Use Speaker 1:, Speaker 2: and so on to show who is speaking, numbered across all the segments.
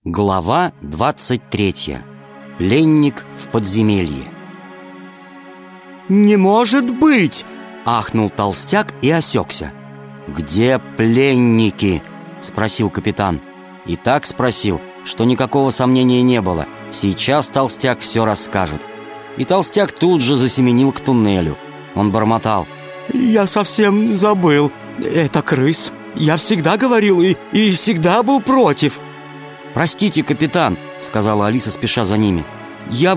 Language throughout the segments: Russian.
Speaker 1: Глава 23. Пленник в подземелье.
Speaker 2: «Не может быть!»
Speaker 1: — ахнул толстяк и осекся. «Где пленники?» — спросил капитан. И так спросил, что никакого сомнения не было. Сейчас толстяк все расскажет. И толстяк тут же засеменил к туннелю. Он бормотал:
Speaker 2: «Я совсем забыл. Это крыс. Я всегда говорил и всегда был против».
Speaker 1: «Простите, капитан», — сказала Алиса, спеша за ними. Я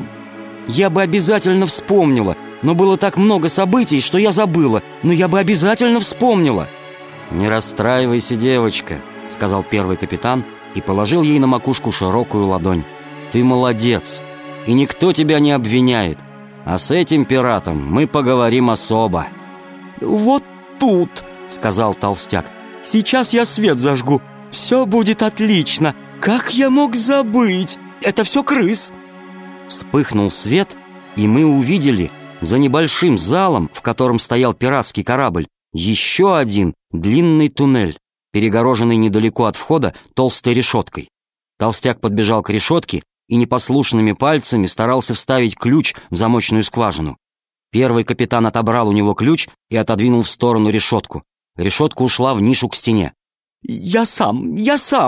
Speaker 1: бы обязательно вспомнила, но было так много событий, что я забыла, но я бы обязательно вспомнила». «Не расстраивайся, девочка», — сказал первый капитан и положил ей на макушку широкую ладонь. «Ты молодец, и никто тебя не обвиняет, а с этим пиратом мы поговорим особо».
Speaker 2: «Вот тут», — сказал толстяк, — «сейчас я свет зажгу, все будет отлично. Как я мог забыть? Это все крыс».
Speaker 1: Вспыхнул свет, и мы увидели за небольшим залом, в котором стоял пиратский корабль, еще один длинный туннель, перегороженный недалеко от входа толстой решеткой. Толстяк подбежал к решетке и непослушными пальцами старался вставить ключ в замочную скважину. Первый капитан отобрал у него ключ и отодвинул в сторону решетку. Решетка ушла в нишу к стене.
Speaker 2: Я сам!»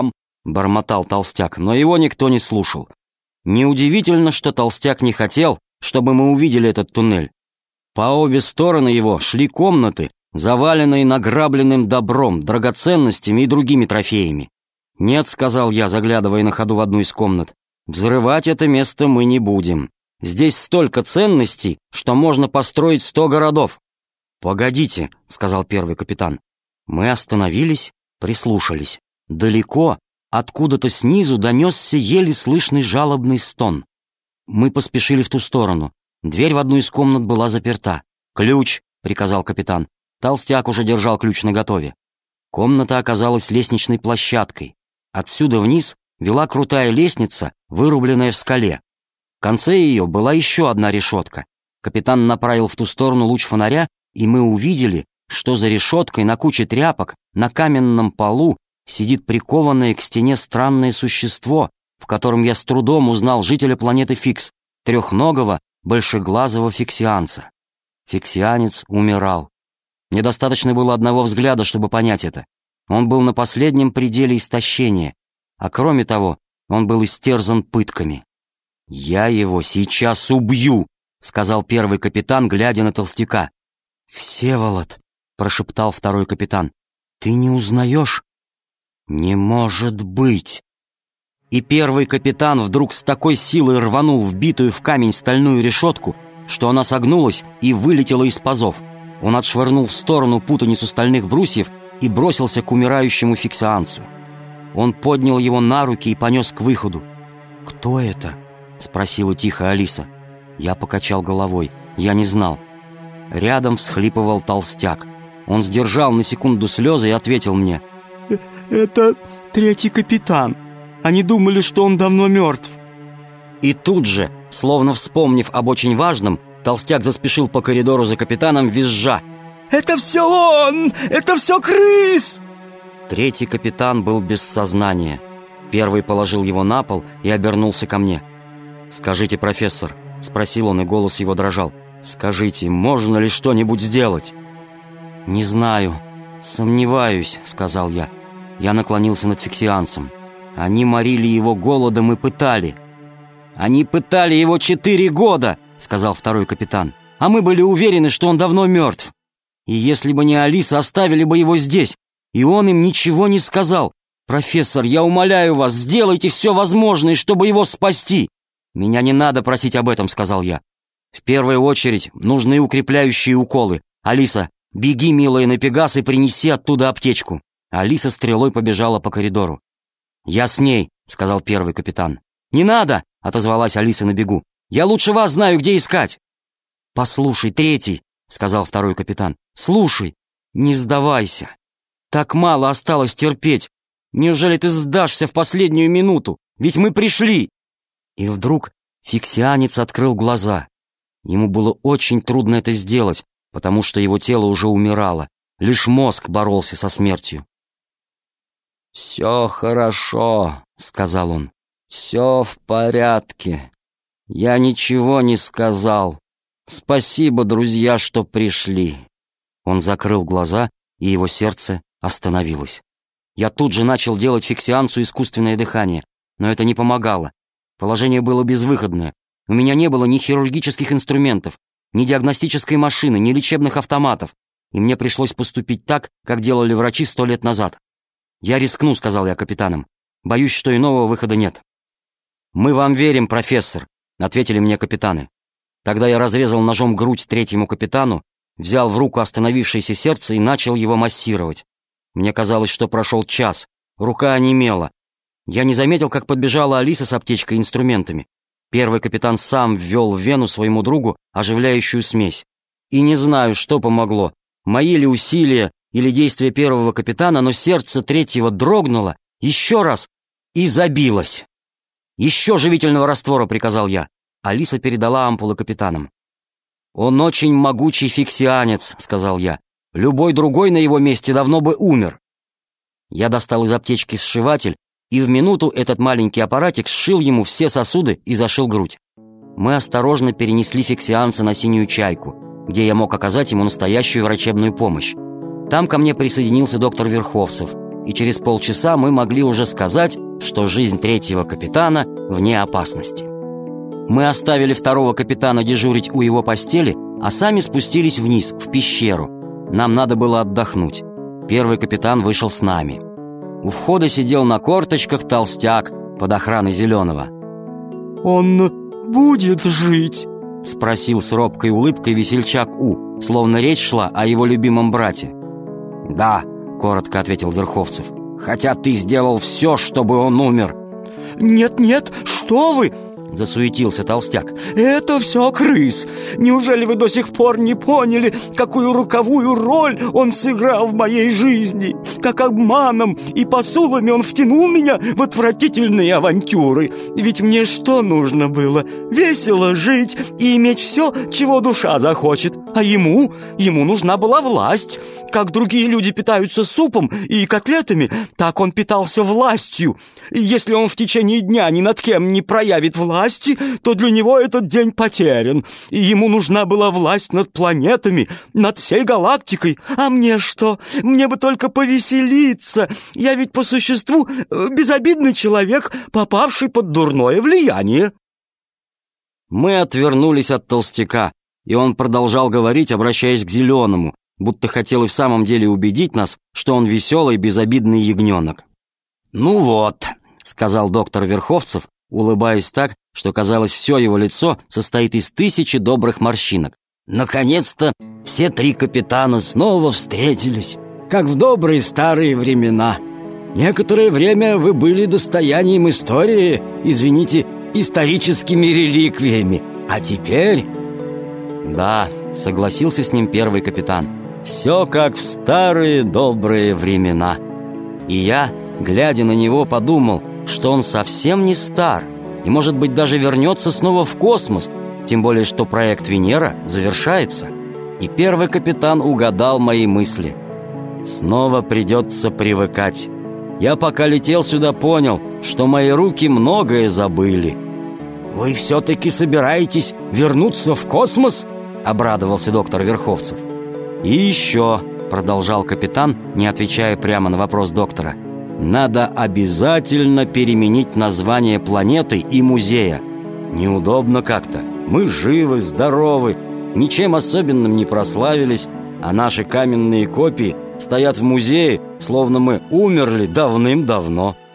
Speaker 2: —
Speaker 1: бормотал толстяк, но его никто не слушал. Неудивительно, что толстяк не хотел, чтобы мы увидели этот туннель. По обе стороны его шли комнаты, заваленные награбленным добром, драгоценностями и другими трофеями. «Нет», — сказал я, заглядывая на ходу в одну из комнат, — «взрывать это место мы не будем. Здесь столько ценностей, что можно построить 100 городов». «Погодите», — сказал первый капитан. Мы остановились, прислушались. Далеко, откуда-то снизу донесся еле слышный жалобный стон. Мы поспешили в ту сторону. Дверь в одну из комнат была заперта. «Ключ!» — приказал капитан. Толстяк уже держал ключ наготове. Комната оказалась лестничной площадкой. Отсюда вниз вела крутая лестница, вырубленная в скале. В конце ее была еще одна решетка. Капитан направил в ту сторону луч фонаря, и мы увидели, что за решеткой на куче тряпок на каменном полу сидит прикованное к стене странное существо, в котором я с трудом узнал жителя планеты Фикс, трехногого, большеглазого фиксианца. Фиксианец умирал. Мне достаточно было одного взгляда, чтобы понять это. Он был на последнем пределе истощения, а кроме того, он был истерзан пытками. «Я его сейчас убью», — сказал первый капитан, глядя на толстяка. «Всеволод», — прошептал второй капитан, — «ты не узнаешь?» «Не может быть!» И первый капитан вдруг с такой силой рванул вбитую в камень стальную решетку, что она согнулась и вылетела из пазов. Он отшвырнул в сторону путаницу стальных брусьев и бросился к умирающему фиксианцу. Он поднял его на руки и понес к выходу. «Кто это?» — спросила тихо Алиса. Я покачал головой. Я не знал. Рядом всхлипывал толстяк. Он сдержал на секунду слезы и ответил мне:
Speaker 2: «Это третий капитан. Они думали, что он давно мертв».
Speaker 1: И тут же, словно вспомнив об очень важном, толстяк заспешил по коридору за капитаном, визжа:
Speaker 2: «Это все он! Это все крыс!»
Speaker 1: Третий капитан был без сознания. Первый положил его на пол и обернулся ко мне. «Скажите, профессор», — спросил он, и голос его дрожал, — «скажите, можно ли что-нибудь сделать?» «Не знаю, сомневаюсь», — сказал я. Я наклонился над фиксианцем. Они морили его голодом и пытали. «Они пытали его 4 года», — сказал второй капитан. «А мы были уверены, что он давно мертв. И если бы не Алиса, оставили бы его здесь. И он им ничего не сказал. Профессор, я умоляю вас, сделайте все возможное, чтобы его спасти». «Меня не надо просить об этом», — сказал я. «В первую очередь нужны укрепляющие уколы. Алиса, беги, милая, на Пегас и принеси оттуда аптечку». Алиса стрелой побежала по коридору. «Я с ней», — сказал первый капитан. «Не надо», — отозвалась Алиса на бегу. «Я лучше вас знаю, где искать». «Послушай, третий», — сказал второй капитан. «Слушай, не сдавайся. Так мало осталось терпеть. Неужели ты сдашься в последнюю минуту? Ведь мы пришли». И вдруг фиксианец открыл глаза. Ему было очень трудно это сделать, потому что его тело уже умирало. Лишь мозг боролся со смертью. «Все хорошо», — сказал он. «Все в порядке. Я ничего не сказал. Спасибо, друзья, что пришли».
Speaker 2: Он закрыл глаза, и его сердце остановилось. Я тут же начал делать фиксианцию искусственное дыхание, но это не помогало. Положение было безвыходное. У меня не было ни хирургических инструментов, ни диагностической машины, ни лечебных автоматов, и мне пришлось поступить так, как делали врачи 100 лет назад. «Я рискну», — сказал я капитанам. «Боюсь, что иного выхода нет». «Мы вам верим, профессор», — ответили мне капитаны. Тогда я разрезал ножом грудь третьему капитану, взял в руку остановившееся сердце и начал его массировать. Мне казалось, что прошел час, рука онемела. Я не заметил, как подбежала Алиса с аптечкой и инструментами. Первый капитан сам ввел в вену своему другу оживляющую смесь. И не знаю, что помогло, мои ли усилия или действия первого капитана, но сердце третьего дрогнуло еще раз и забилось. «Еще живительного раствора», — приказал я. Алиса передала ампулы капитанам. «Он очень могучий фиксианец», — сказал я. «Любой другой на его месте давно бы умер». Я достал из аптечки сшиватель, и в минуту этот маленький аппаратик сшил ему все сосуды и зашил грудь. Мы осторожно перенесли фиксианца на «Синюю чайку», где я мог оказать ему настоящую врачебную помощь. Там ко мне присоединился доктор Верховцев, и через полчаса мы могли уже сказать, что жизнь третьего капитана вне опасности. Мы оставили второго капитана дежурить у его постели, а сами спустились вниз, в пещеру. Нам надо было отдохнуть. Первый капитан вышел с нами. У входа сидел на корточках толстяк под охраной Зеленого.
Speaker 3: «Он будет жить?»
Speaker 2: — спросил с робкой улыбкой весельчак У, словно речь шла о его любимом брате.
Speaker 1: «Да», — коротко ответил Верховцев, «хотя ты сделал все, чтобы он умер».
Speaker 3: «Нет-нет, что вы!»
Speaker 2: — засуетился толстяк.
Speaker 3: «Это все крыс! Неужели вы до сих пор не поняли, какую роковую роль он сыграл в моей жизни? Как обманом и посулами он втянул меня в отвратительные авантюры. Ведь мне что нужно было? Весело жить и иметь все, чего душа захочет. А ему нужна была власть. Как другие люди питаются супом и котлетами, так он питался властью. И если он в течение дня ни над кем не проявит власти, то для него этот день потерян, и ему нужна была власть над планетами, над всей галактикой. А мне что? Мне бы только повеселиться. Я ведь по существу безобидный человек, попавший под дурное влияние».
Speaker 2: Мы отвернулись от толстяка, и он продолжал говорить, обращаясь к Зеленому, будто хотел и в самом деле убедить нас, что он веселый, безобидный ягненок.
Speaker 1: «Ну вот»,
Speaker 2: — сказал доктор Верховцев, улыбаясь так, что, казалось, все его лицо состоит из 1000 добрых морщинок.
Speaker 1: «Наконец-то все три капитана снова встретились, как в добрые старые времена. Некоторое время вы были достоянием истории, извините, историческими реликвиями, а теперь...»
Speaker 2: «Да», — согласился с ним первый капитан, — «все как в старые добрые времена». И я, глядя на него, подумал, что он совсем не стар и, может быть, даже вернется снова в космос, тем более, что проект Венера завершается. И первый капитан угадал мои мысли. Снова придется привыкать. Я пока летел сюда, понял, что мои руки многое забыли.
Speaker 1: «Вы все-таки собираетесь вернуться в космос?»
Speaker 2: — обрадовался доктор Верховцев. «И еще», — продолжал капитан, не отвечая прямо на вопрос доктора, «надо обязательно переменить название планеты и музея. Неудобно как-то. Мы живы, здоровы, ничем особенным не прославились, а наши каменные копии стоят в музее, словно мы умерли давным-давно».